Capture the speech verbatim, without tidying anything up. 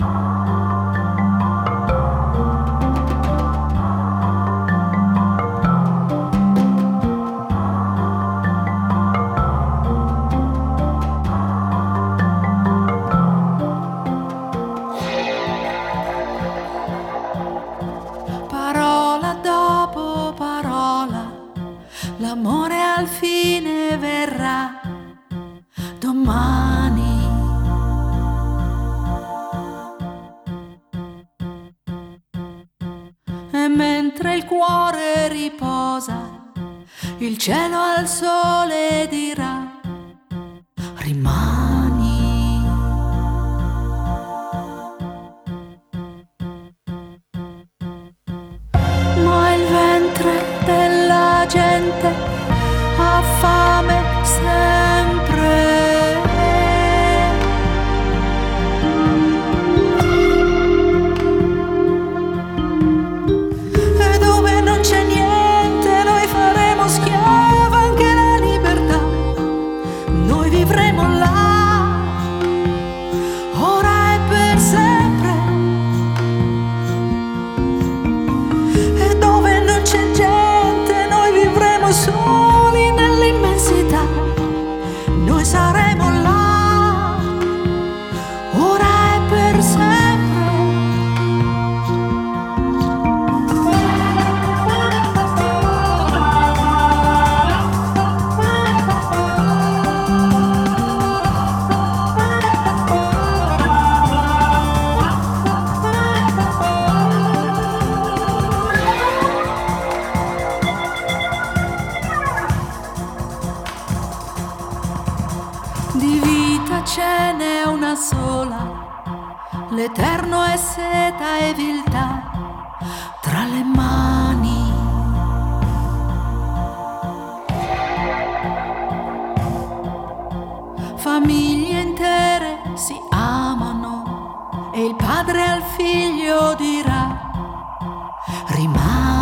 Parola dopo parola, l'amore al fine verrà domani. E mentre il cuore riposa, il cielo al sole dirà rimani. Ma il ventre della gente ha fame sempre. E dove non c'è niente noi faremo schiava anche la libertà. Noi vivremo là, ora e per sempre. E dove non c'è gente noi vivremo soli nell'immensità. Noi saremo là, ora e per sempre. Di vita ce n'è una sola, l'eterno è seta e viltà tra le mani. Famiglie intere si amano e il padre al figlio dirà rimani.